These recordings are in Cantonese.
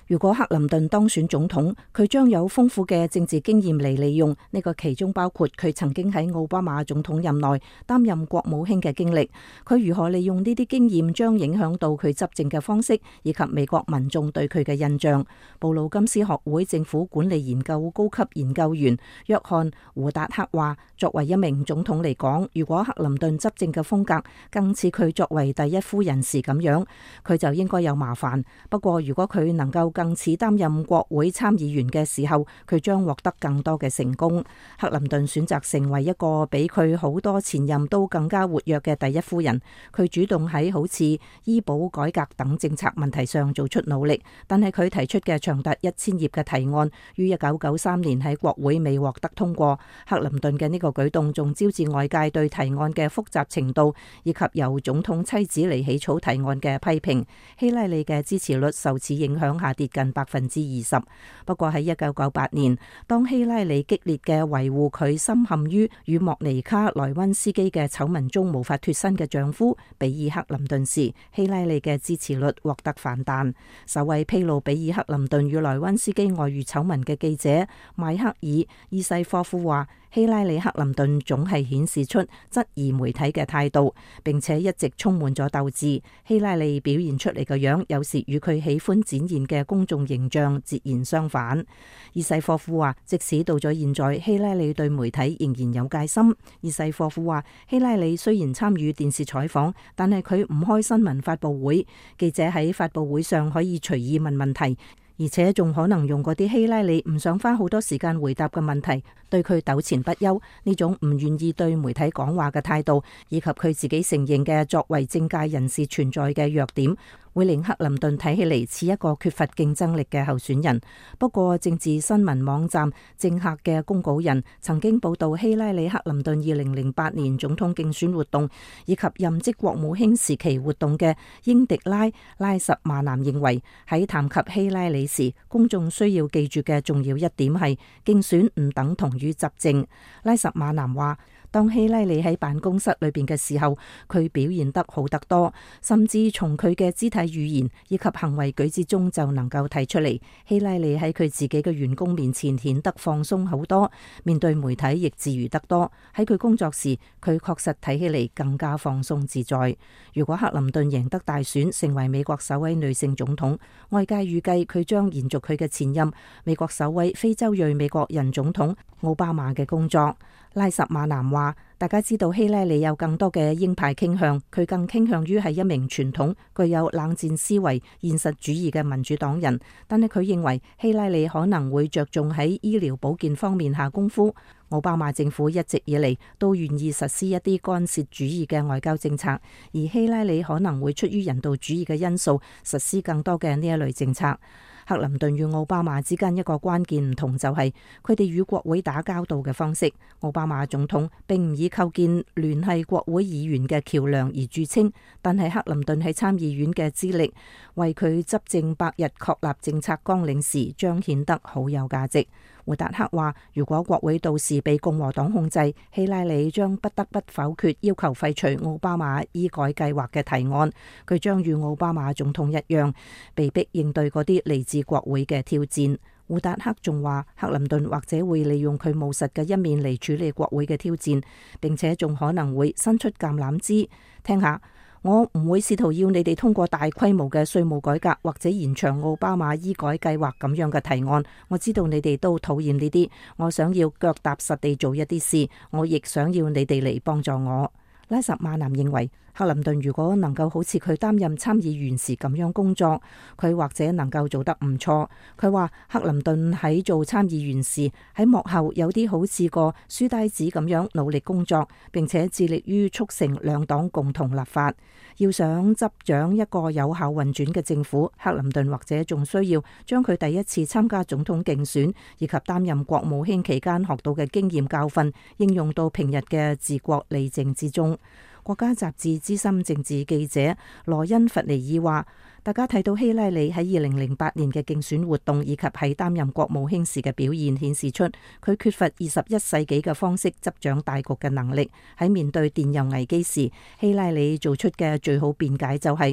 如果克林頓當選總統，佢將有豐富嘅政治經驗嚟利用，呢個其中包括佢曾經喺奧巴馬總統任內擔任國務卿嘅經歷。佢如何利用呢啲經驗，將影響到佢執政嘅方式，以及美國民眾對佢嘅印象。布魯金斯學會政府管理研究高級研究員約翰胡達克話，作為一名總統嚟講，如果克林頓執政嘅風格更似佢作為第一夫人時咁樣，佢就應該有麻煩。不過如果佢能夠更似擔任國會參議員嘅時候，佢將獲得更多嘅成功。克林頓選擇成為一個比佢好多前任都更加活躍嘅第一夫人。佢主動喺好似醫保改革等政策問題上做出努力，但係佢提出嘅長達1000頁嘅提案於1993年喺國會未獲得通過。克林頓嘅呢個舉動仲招致外界對提案嘅複雜程度以及由總統妻子嚟起草提案嘅批評。希拉里嘅支持率受此影響下跌近20%。不過喺1998年，當希拉里激烈嘅維護佢深陷於與莫尼卡萊溫斯基嘅醜聞中無法脫身嘅丈夫比爾克林頓時，希拉里嘅支持率獲得反彈。首位披露比爾克林頓與萊溫斯基外遇醜聞嘅記者邁克爾伊西科夫話，希拉里克林頓總係顯示出質疑媒體嘅態度，並且一直充滿咗鬥志。希拉里表現出嚟嘅樣，有時與佢喜歡展現嘅公眾形象截然相反。伊西科夫話，即使到咗現在，希拉里對媒體仍然有戒心。伊西科夫話，希拉里雖然參與電視採訪，但係佢唔開新聞發佈會，記者喺發佈會上可以隨意問問題，而且仲可能用嗰啲希拉里唔想花好多時間回答嘅問題對佢糾纏不休。呢種唔願意對媒體講話嘅態度，以及佢自己承認嘅作為政界人士存在嘅弱點，會令克林頓睇起嚟似一個缺乏競爭力嘅候選人。不過政治新聞網站政客嘅公稿人曾經報道希拉里克林頓2008年總統競選活動以及任職國務卿時期活動嘅英迪拉什馬南認為，喺談及希拉里時，公眾需要記住嘅重要一點係競選唔等同於執政。拉什馬南話，當希拉里喺辦公室裏邊嘅時候，佢表現得好得多，甚至從佢嘅肢體語言以及行為舉止中就能夠睇出嚟。希拉里喺佢自己嘅員工面前顯得放鬆好多，面對媒體亦自如得多。喺佢工作時，佢確實睇起嚟更加放鬆自在。如果克林頓贏得大選，成為美國首位女性總統，外界預計佢將延續佢嘅前任美國首位非洲裔美國人總統奧巴馬嘅工作。拉什馬南話，大家知道希拉里有更多嘅鷹派傾向，佢更傾向於係一名傳統具有冷戰思維現實主義嘅民主黨人，但係佢認為希拉里可能會着重喺醫療保健方面下功夫。奧巴馬政府一直以嚟都願意實施一啲干涉主義嘅外交政策，而希拉里可能會出於人道主義嘅因素實施更多嘅呢一類政策。克林頓與奧巴馬之間一個關鍵唔同就係佢哋與國會打交道嘅方式。奧巴馬總統並唔以構建聯繫國會議員嘅橋梁而著稱，但係克林頓喺參議院嘅資歷，為佢執政100日確立政策綱領時，彰顯得好有價值。胡達克話，如果國會到時被共和黨控制，希拉里將不得不否決要求廢除奧巴馬醫改計劃嘅提案。佢將與奧巴馬總統一樣，被迫應對嗰啲嚟自國會嘅挑戰。胡達克仲話，克林頓或者會利用佢務實嘅一面嚟處理國會嘅挑戰，並且仲可能會伸出橄欖枝。聽下，我唔會試圖要你哋通過大規模嘅稅務改革或者延長奧巴馬醫改計劃咁樣嘅提案。我知道你哋都討厭呢啲，我想要腳踏實地做一啲事，我亦想要你哋嚟幫助我。拉什馬南認為，克林頓如果能夠好似佢擔任參議員時咁樣工作，佢或者能夠做得唔錯。佢話克林頓喺做參議員時，喺幕後有啲好似個書呆子咁樣努力工作，並且致力於促成兩黨共同立法。要想執掌一個有效運轉嘅政府，克林頓或者仲需要將佢第一次參加總統競選以及擔任國務卿期間學到嘅經驗教訓應用到平日嘅治國理政之中。國家雜誌資深政治記者羅恩弗尼爾話，大家睇到希拉里喺2008年嘅競選活動以及喺擔任國務卿時嘅表現，顯示出佢缺乏21世紀嘅方式執掌大局嘅能力。喺面對電郵危機時，希拉里做出嘅最好辯解就係，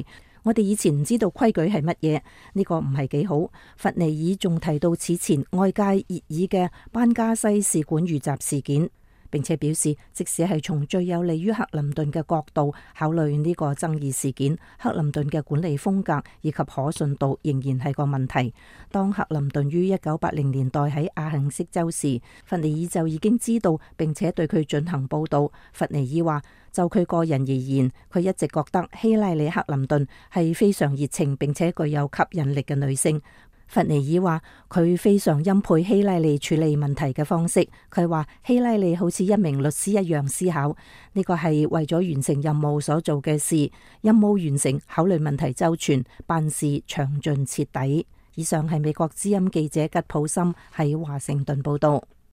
我哋以前唔知道規矩係乜嘢，呢個唔係幾好。弗尼爾仲提到此前外界熱議嘅班加西使館遇襲事件，並且表示，即使係從最有利於克林頓嘅角度考慮呢個爭議事件，克林頓嘅管理風格以及可信度仍然係個問題。當克林頓於1980年代喺阿肯色州時，弗尼爾就已經知道並且對佢進行報導。弗尼爾話，就佢個人而言，佢一直覺得希拉里·克林頓係非常熱情並且具有吸引力嘅女性。弗尼爾話佢非常欽佩希拉里處理問題嘅方式。佢話希拉里好似一名律師一樣思考，呢個係為咗完成任務所做嘅事。任務完成，考慮問題周全，辦事詳盡徹底。以上係美國之音記者吉普森喺華盛頓報道。